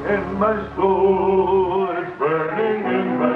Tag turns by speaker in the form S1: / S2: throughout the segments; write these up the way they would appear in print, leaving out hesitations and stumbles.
S1: in my soul, it's burning in my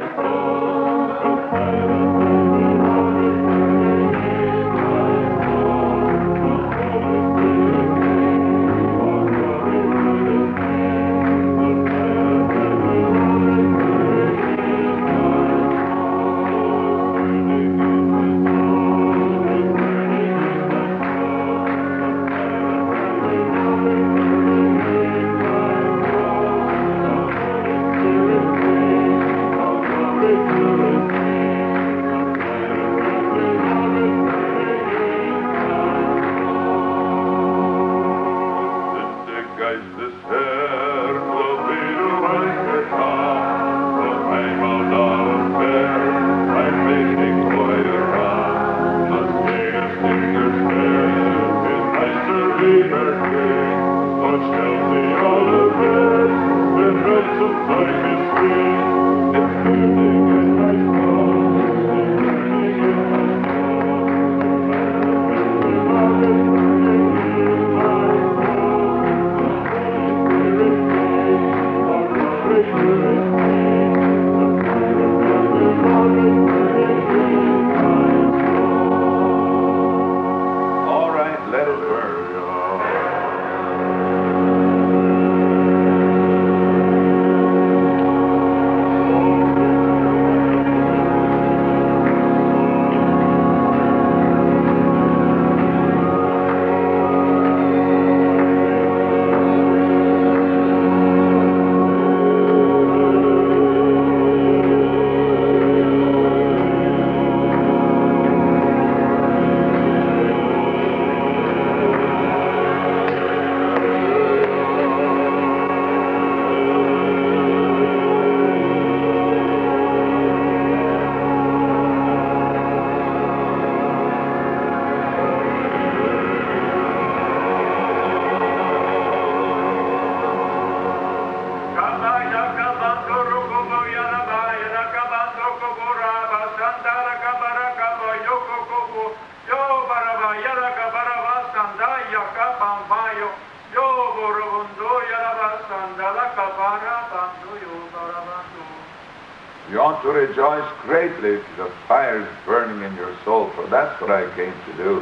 S2: You ought to rejoice greatly if the fire is burning in your soul, for that's what I came to do.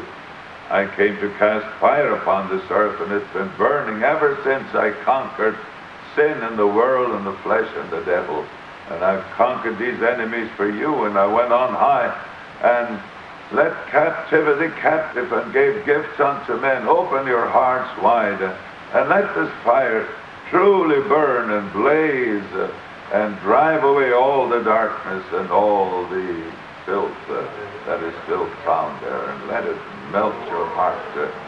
S2: I came to cast fire upon this earth, and it's been burning ever since I conquered sin in the world and the flesh and the devil. And I've conquered these enemies for you, and I went on high and led captivity captive and gave gifts unto men. Open your hearts wide and let this fire truly burn and blaze and drive away all the darkness and all the filth that is still found there, and let it melt your heart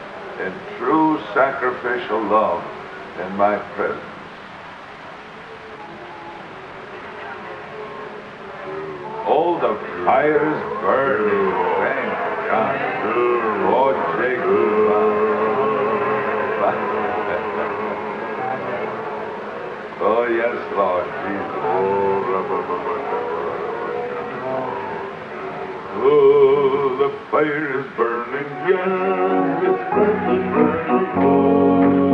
S2: in true sacrificial love in my presence. Oh, the fire is burning. Thank God. Oh, Jacob. Oh, yes, Lord Jesus. Oh, the fire is burning. Yes, it's burning, burning.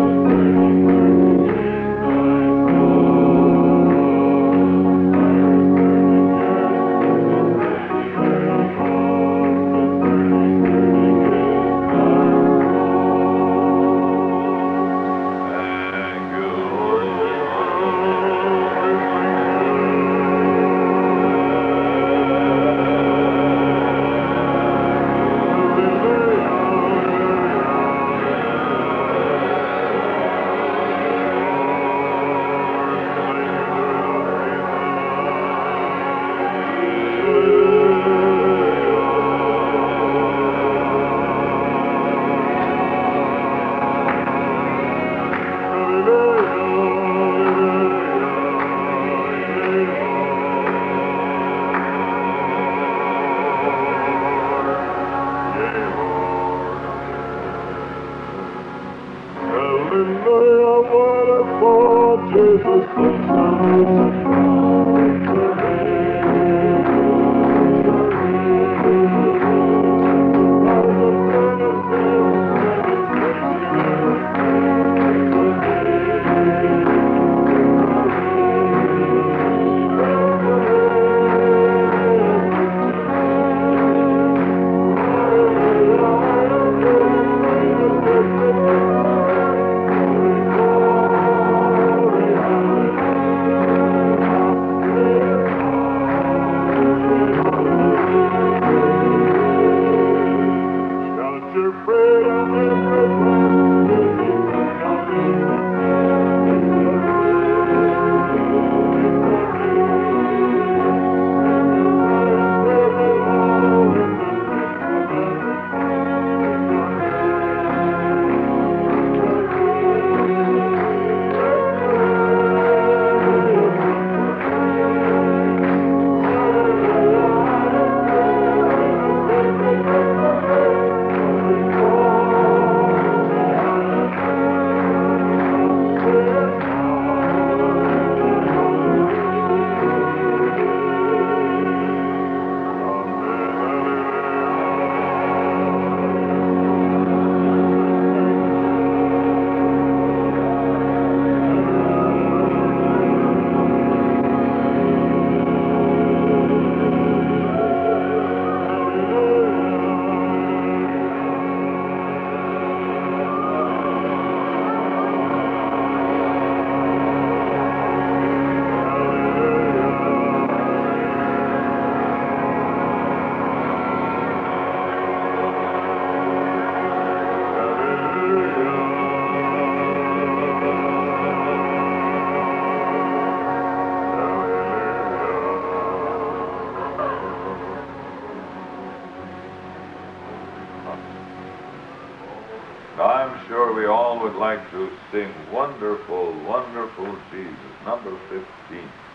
S2: like to sing Wonderful, Wonderful Jesus, number 15.